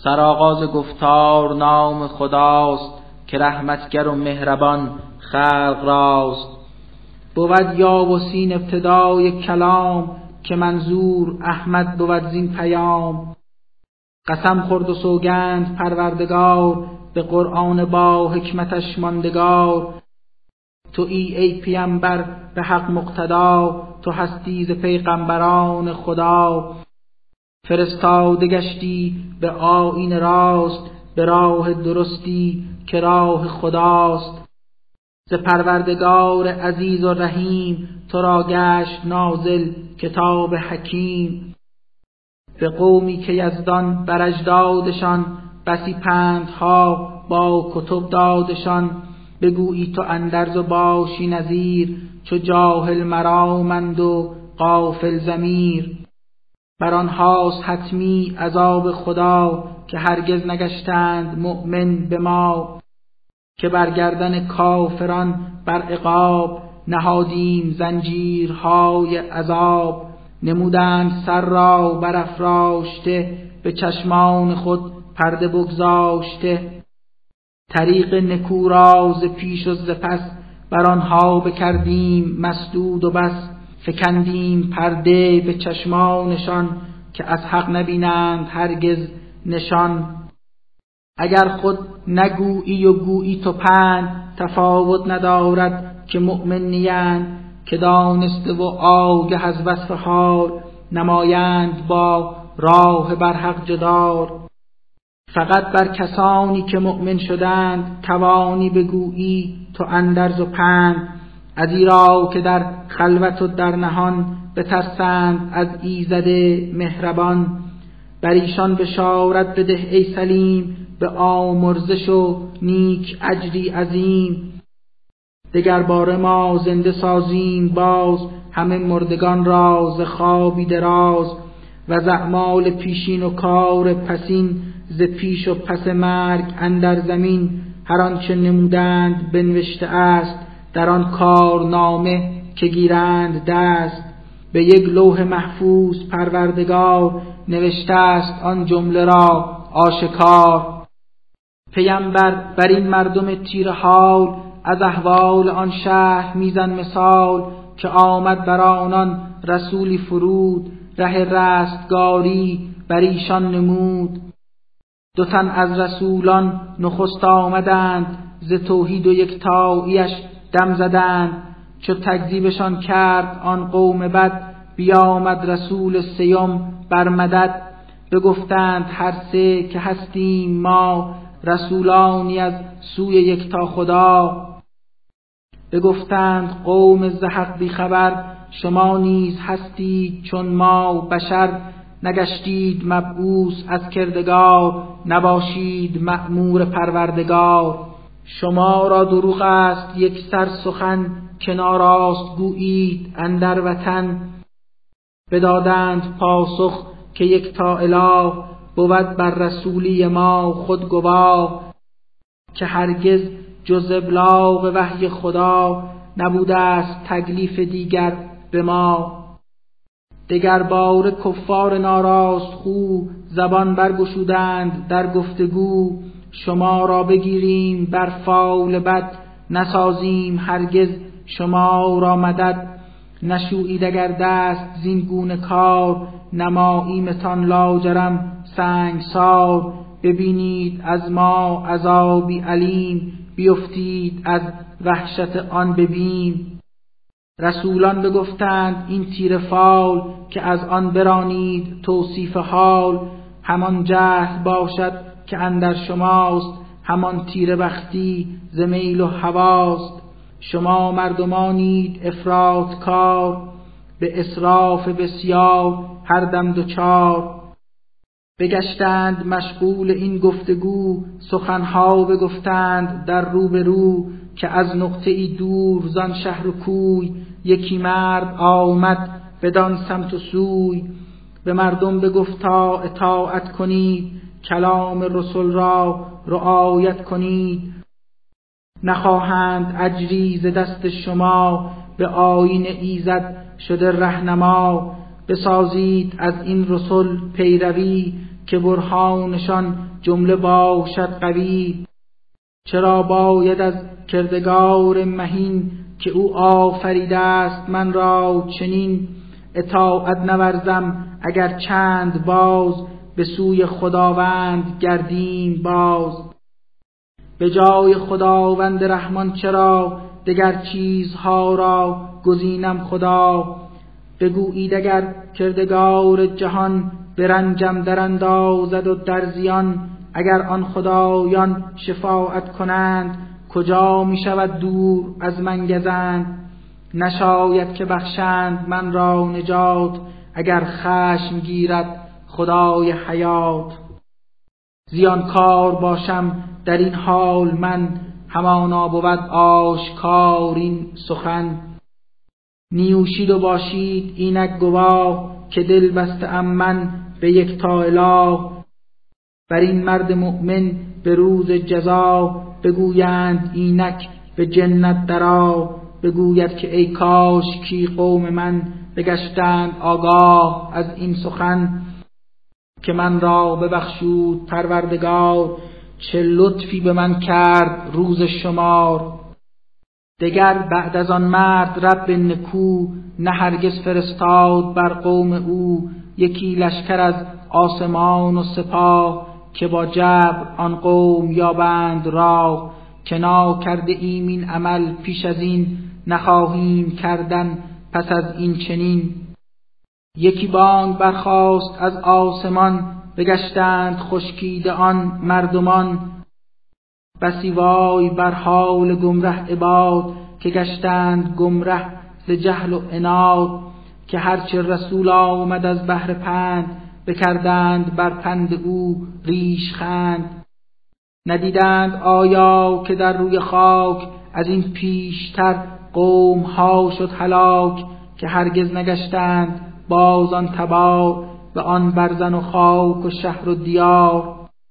سرآغاز گفتار نام خداست، که رحمتگر و مهربان خلق راست. بود یا و سین ابتدای کلام، که منظور احمد بود زین پیام. قسم خورد و سوگند پروردگار، به قرآن با حکمتش ماندگار. تویی ای پیامبر به حق مقتدا، تو هستی ز پیغمبران خدا. فرستاده گشتی به آیین راست، به راه درستی که راه خداست. ز پروردگار عزیز و رحیم، تو را گشت نازل کتاب حکیم. به قومی که یزدان بر اجدادشان، بسی پندها با کتب دادشان. بگویی تو اندرز و باشی نذیر، چو جاهل مرامند و غافل ضمیر. بر آنهاست حتمی عذاب خدا، که هرگز نگشتند مؤمن به ما. که بر گردن کافران بر عقاب، نهادیم زنجیرهای عذاب. نمودند سر را برافراشته، به چشمان خود پرده بگذاشته. طریق نکو را ز پیش و ز پس، بر آنها بکردیم مسدود و بس. فکندیم پرده به چشمانشان، که از حق نبینند هرگز نشان. اگر خود نگویی و گویی تو پند، تفاوت ندارد که مؤمن نیند. که دانسته و آگه از وصف حال، نمایند با راه بر حق جدار. فقط بر کسانی که مؤمن شدند، توانی بگویی تو اندرز و پند. ازیرا که در خلوت و در نهان، بترسند از ایزد مهربان. بر ایشان بشارت بده ای سلیم، به آمرزش و نیک اجری عظیم. دگر باره ما زنده سازیم باز، همه مردگان را ز خوابی دراز. و ز اعمال پیشین و کار پسین، ز پیش و پس مرگ اندر زمین. هر آنچه نمودند بنوشته است، در آن کارنامه که گیرند دست. به یک لوح محفوظ پروردگار، نوشته است آن جمله را آشکار. پیامبر بر این مردم تیره حال، از احوال آن شهر میزن مثال. که آمد بر آنان رسولی فرود، ره رستگاری بر ایشان نمود. دو تن از رسولان نخست آمدند، ز توحید و یکتاییش دم زدند. چو تکذیبشان کرد آن قوم بد، بیامد رسول سیوم بر مدد. بگفتند هر سه که هستیم ما، رسولانی از سوی یکتا خدا. بگفتند قوم ز حق بی خبر، شما نیز هستید چون ما بشر. نگشتید مبعوث از کردگار، نباشید مأمور پروردگار. شما را دروغ است یک سر سخن، که ناراست گویید اندر وطن. بدادند پاسخ که یکتا اله، بود بر رسولی ما خود گواه. که هرگز جز ابلاغ وحی خدا، نبوده است تکلیف دیگر به ما. دگر باره کفار ناراست خو، زبان برگشودند در گفتگو. شما را بگیریم بر فال بد، نسازیم هرگز شما را مدد. نشویید اگر دست زین گونه کار، نماییمتان لاجرم سنگسار. ببینید از ما عذابی علیم، بیفتید از وحشت آن ببین. رسولان بگفتند این تیره فال، که از آن برانید توصیف حال. همان جهل باشد که اندر شماست، همان تیره بختی ز میل و هواست. شما مردمانید افراط کار، به اسراف بسیار هر دم دوچار. بگشتند مشغول این گفتگو، سخنها بگفتند در رو به رو. که از نقطه ای دور زان شهر و کوی، یکی مرد آمد بدان سمت و سوی. به مردم بگفتا اطاعت کنید، کلام رسول را رعایت کنید. نخواهند اجری ز دست شما، به آیین ایزد شده رهنما. بسازید از این رسول پیروی، که برهانشان جمله باشد قوی. چرا باید از کردگار مهین که او آفریده است من را چنین اطاعت نورزم اگر چند باز به سوی خداوند گردیم باز. به جای خداوند رحمان چرا دگر چیزها را گزینم خدا. بگویید اگر کردگار جهان به رنجم در اندازد و در زیان. اگر آن خدایان شفاعت کنند کجا می شود دور از من گزند. نشاید که بخشند من را نجات اگر خشم گیرد خدای حیات. زیانکار باشم در این حال من همانا بود آشکار این سخن. نیوشید و باشید اینک گواه که دل بسته ام من به یکتا اله. بر این مرد مؤمن به روز جزا بگویند اینک به جنت درآ. بگوید که ای کاش کی قوم من بگشتند آگاه از این سخن. که من را ببخشود پروردگار چه لطفی به من کرد روز شمار. دگر بعد از آن مرد رب نکو نه هرگز فرستاد بر قوم او یکی لشکر از آسمان و سپاه. که با جبر آن قوم یابند راه. که ناکرده ایم این عمل پیش از این نخواهیم کردن پس از این چنین. یکی بانگ برخاست از آسمان بگشتند خشکیده آن مردمان. بسی وای بر حال گمره عباد که گشتند گمره ز جهل و عناد. که هرچه رسول آمد از بهر پند بکردند بر پند او ریش خند. ندیدند آیا که در روی خاک از این پیشتر قوم ها شد هلاک. که هرگز نگشتند باز آن تبار به آن برزن و خاک و شهر و دیار.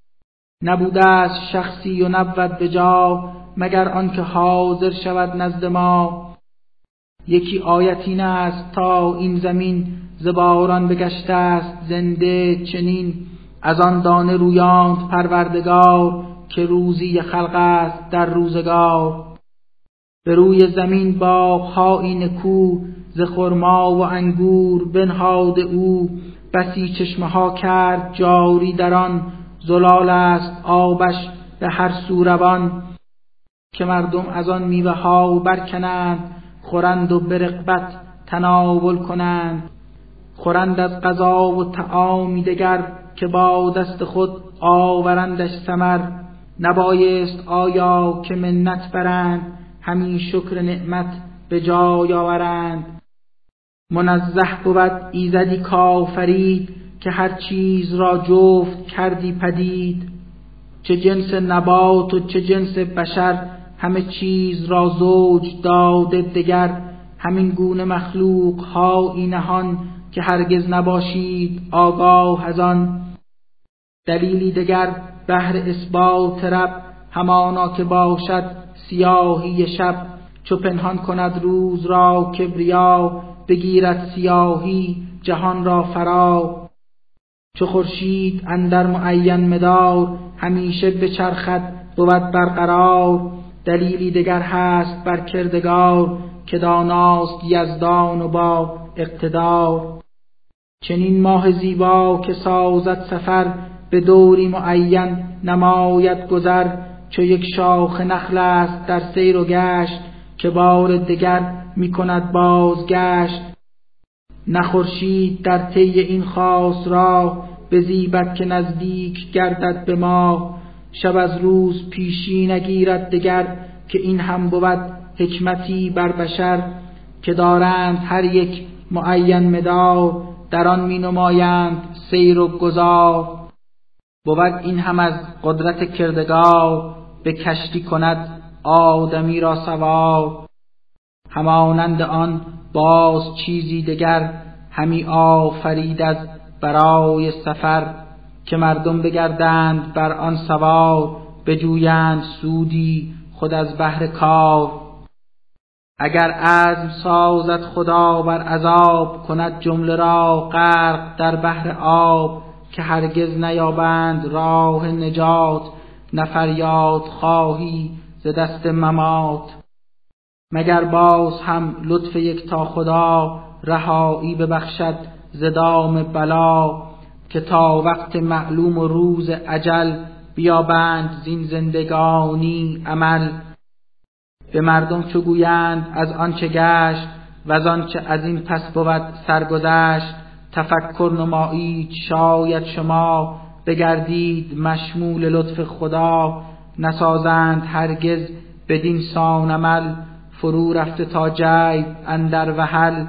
نبوده است شخصی و نبود به جا مگر آنکه حاضر شود نزد ما. یکی آیت این است تا این زمین ز باران بگشته است زنده چنین. از آن دانه رویاند پروردگار که روزی خلق است در روزگار. به روی زمین باغ‌های نکو ز خرما و انگور بنهاد او. بسی چشمه ها کرد جاری در آن زلال است آبش به هر سو روان. که مردم از آن میوه ها برکنند خورند و به رغبت تناول کنند. خورند از غذا و طعامی دگر که با دست خود آورندش ثمر. نبایست آیا که منت برند همین شکر نعمت به جای آورند. منزه بود ایزدی کافرید که هر چیز را جفت کردی پدید. چه جنس نبات و چه جنس بشر همه چیز را زوج داده دگر. همین گونه مخلوق ها نهان که هرگز نباشید آگاه از آن. دلیلی دگر بهر اثبات رب همانا که باشد سیاهی شب. چو پنهان کند روز را کبریا بگیرد سیاهی جهان را فرا. چو خورشید اندر معین مدار همیشه بچرخد بود برقرار. دلیلی دگر هست بر کردگار که داناست یزدان و با اقتدار. چنین ماه زیبا که سازد سفر به دوری معین نماید گذر. چو یک شاخ نخل است در سیر و گشت که بار دگر می کند بازگشت. نه خورشید در طی این خاص راه بزیبد که نزدیک گردد به ما. شب از روز پیشی نگیرد دگر که این هم بود حکمتی بر بشر. که دارند هر یک معین مدار در آن می نمایند سیر و گذار. بود این هم از قدرت کردگار به کشتی کند آدمی را سوار. همانند آن باز چیزی دگر همی آفرید از برای سفر. که مردم بگردند بر آن سوار بجویند سودی خود از بهر کار. اگر عزم سازد خدا بر عذاب کند جمله را غرق در بحر آب. که هرگز نیابند راه نجات، نه فریاد خواهی ز دست ممات. مگر باز هم لطف یکتا خدا، رهایی ببخشد ز دام بلا. که تا وقت معلوم و روز اجل، بیابند زین زندگانی عمل. به مردم چو گویند از آنچه گشت، وز آنچه از این پس بود سرگذشت. تفکر نمایید شاید شما، بگردید مشمول لطف خدا. نسازند هرگز بدین سان عمل، فرو رفته تا جیب اندر وحل.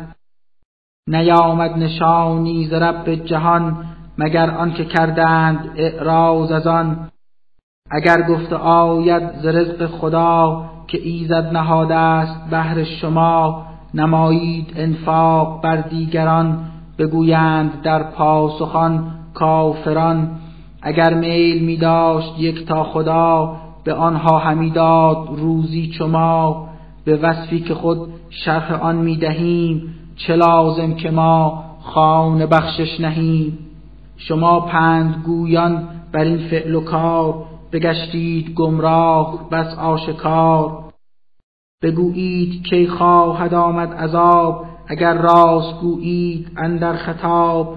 نیامد نشانی ز رب جهان، مگر آنکه کردند اعراض از آن. اگر گفته آید ز رزق خدا، که ایزد نهاده است بهر شما. نمایید انفاق بر دیگران، بگویند در پاسخان کافران. اگر میل می داشت یکتا خدا، به آنها همی داد روزی چو ما. به وصفی که خود شرح آن می دهیم، چه لازم که ما خوان بخشش نهیم. شما پندگویان بر این فعل و کار، بگشتید گمراه بس آشکار. بگویید کی خواهد آمد عذاب، اگر راست گویید اندر خطاب.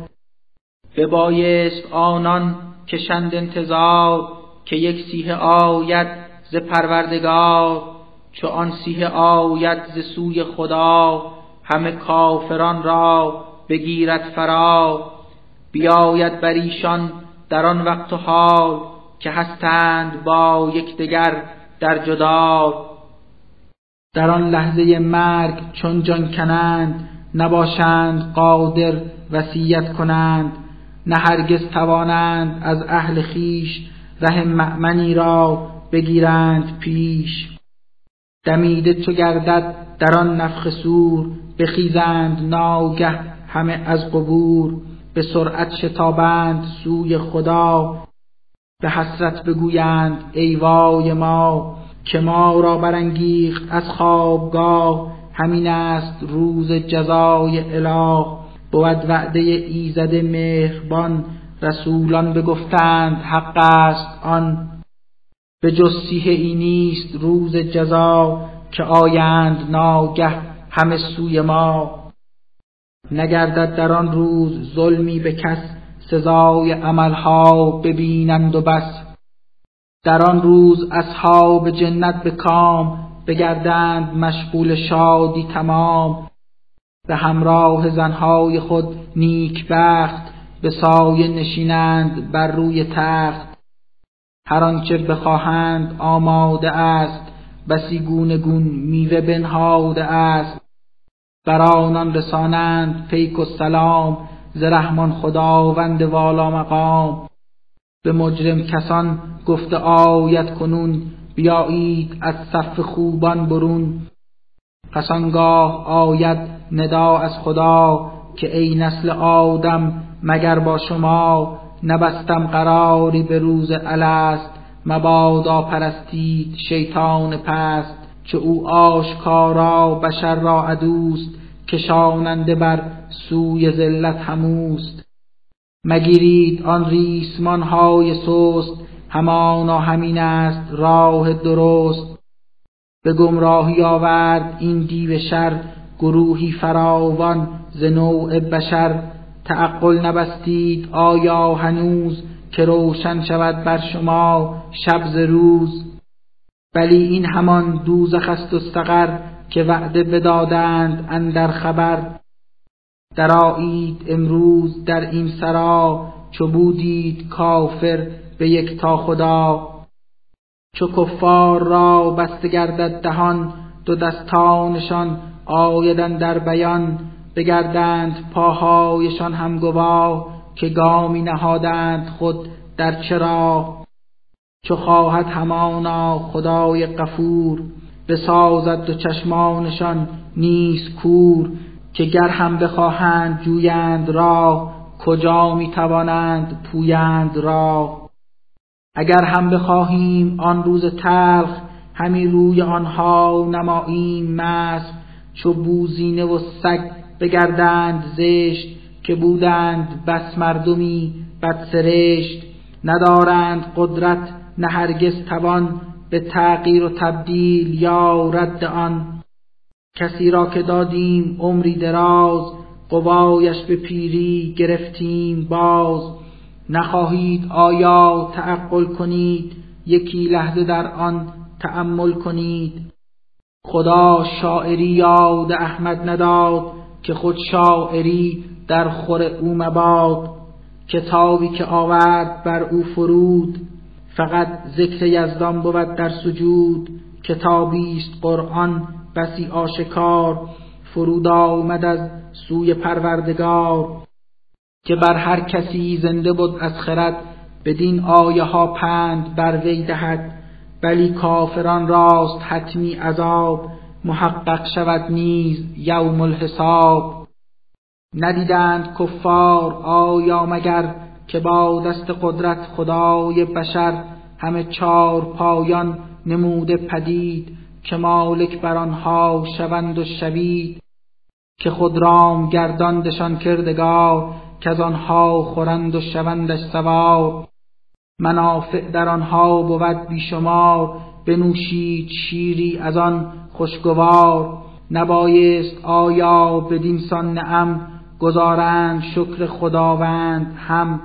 ببایست آنان کشند انتظار، که یک صیحه آید ز پروردگار. چو آن صیحه آید ز سوی خدا، همه کافران را بگیرد فرا. بیاید بر ایشان در آن وقت و حال، که هستند با یکدیگر در جدال. در آن لحظه مرگ چون جان کنند، نباشند قادر وصیت کنند. نه هرگز توانند از اهل خویش، ره مأمنی را بگیرند پیش. دمیده چو گردد در آن نفخ صور، بخیزند ناگه همه از قبور. به سرعت شتابند سوی خدا، به حسرت بگویند ای وای ما. که ما را برانگیخت از خوابگاه، همین است روز جزای اله. بود وعده ایزد مهربان، رسولان بگفتند حق است آن. به جز صیحه ای نیست روز جزا، که آیند ناگه همه سوی ما. نگردد در آن روز ظلمی به کس، سزای عملها ببینند و بس. در آن روز اصحاب جنت به کام، بگردند مشغول شادی تمام. به همراه زنهای خود نیک بخت، به سایه نشینند بر روی تخت. هر آنچه بخواهند آماده است، بسی گونه گون میوه بنهاده است. بر آنان رسانند پیک و سلام، ز رحمان خداوند والا مقام. به مجرم کسان گفته آید کنون، بیایید از صف خوبان برون. پس آنگاه آید ندا از خدا، که ای نسل آدم مگر با شما. نبستم قراری به روز الست، مبادا پرستید شیطان پست. چه او آشکارا بشر را عدوست، کشاننده بر سوی ذلت هموست. مگیرید آن ریسمان های سست، همانا همین است راه درست. به گمراهی آورد این دیو شر، گروهی فراوان ز نوع بشر. تعقل نبستید آیا هنوز، که روشن شود بر شما شب ز روز. بلی این همان دوزخ است و سقر، که وعده بدادند اندر خبر. درآیید امروز در این سرا، چو بودید کافر به یکتا خدا. چو کفار را بسته گردد دهان، دو دستانشان آید اندر بیان. بگردند پاهایشان هم گواه، که گامی نهادند خود در چه راه. چو خواهد همانا خدای غفور، بسازد دو چشمانشان نیز کور. که گر هم بخواهند جویند راه، کجا می توانند پویند راه. اگر هم بخواهیم آن روز تلخ، همی روی آنها نماییم مسخ. چو بوزینه و سگ بگردند زشت، که بودند بس مردمی بدسرشت. ندارند قدرت نه هرگز توان، به تغییر و تبدیل یا رد آن. کسی را که دادیم عمری دراز، قوایش به پیری گرفتیم باز. نخواهید آیا تعقل کنید، یکی لحظه در آن تأمل کنید. خدا شاعری یاد احمد نداد، که خود شاعری در خور او مباد. کتابی که آورد بر او فرود، فقط ذکر یزدان بود در سجود. کتابی است قرآن بسی آشکار، فرود آمد از سوی پروردگار. که بر هر کسی زنده بود از خرد، بدین آیه ها پند بر وی دهد. بلی کافران راست حتمی عذاب، محقق شود نیز یوم الحساب. ندیدند کفار آیا مگر، که با دست قدرت خدای بشر همه چار پایان نموده پدید. که مالک بر آنها شوند و شوید، که خود رام گرداندشان کردگار. که از آنها خورند و شوندش سوار. منافع در آنها بود بیشمار، بنوشید شیری از آن خوشگوار. نبایست آیا بدین سان نعم، گزارند شکر خداوند هم.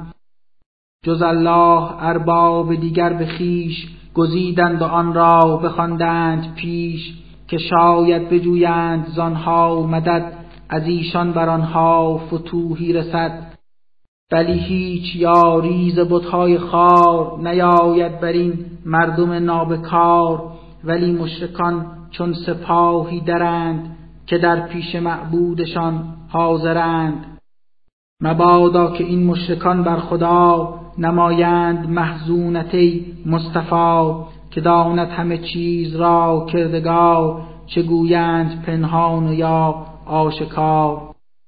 جز الله ارباب دیگر به خویش، گزیدند و آن را بخواندند پیش. که شاید بجویند زانها مدد، از ایشان بر آنها فتوحی رسد. ولی هیچ یاری ز بت‌های خوار، نیاید بر این مردم نابکار. ولی مشرکان چون سپاهی درند، که در پیش معبودشان حاضرند. مبادا که این مشرکان بر خدا، نمایند محزونت ای مصطفی. که داند همه چیز را کردگار، چه گویند پنهان و یا آشکار.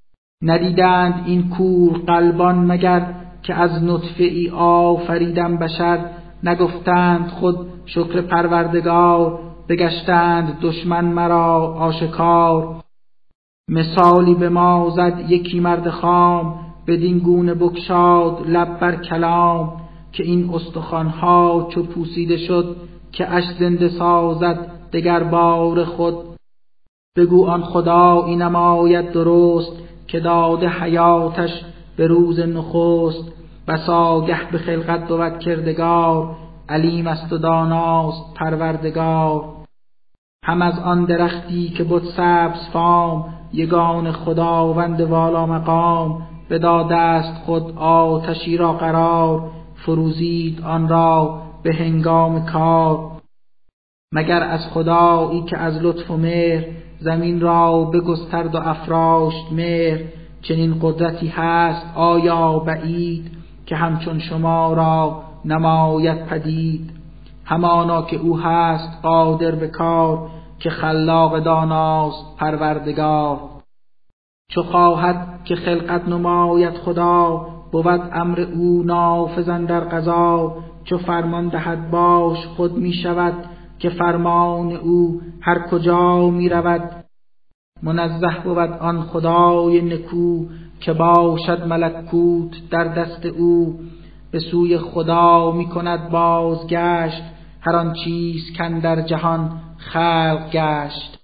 ندیدند این کور قلبان مگر، که از نطفه ای آفریدم بشر. نگفتند خود شکر پروردگار، بگشتند دشمن مرا آشکار. مثالی به ما زد یکی مرد خام، بدین گونه بگشاد لب بر کلام. که این استخوانها چو پوسیده شد، که اش زنده سازد دگر بار خود. بگو آن خدا این نماید درست، که داده حیاتش به روز نخست. بساگه به خلقت بود کردگار، علیم است و داناست پروردگار. هم از آن درختی که بود سبز فام، یگان خداوند والا مقام. بداده است خود آتشی را قرار، فروزید آن را به هنگام کار. مگر از خدایی که از لطف و مهر، زمین را بگسترد و افراشت مهر. چنین قدرتی هست آیا بعید، که همچون شما را نماید پدید. همانا که او هست قادر به کار، که خلاق داناست پروردگار. چو خواهد که خلقت نماید خدا، بود امر او نافذ در قضا. چو فرمان دهد باش خود می شود، که فرمان او هر کجا می رود. منزه بود آن خدای نکو، که باشد ملکوت در دست او. به سوی خدا می کند بازگشت، هر آن چیز کاندر جهان خلق گشت.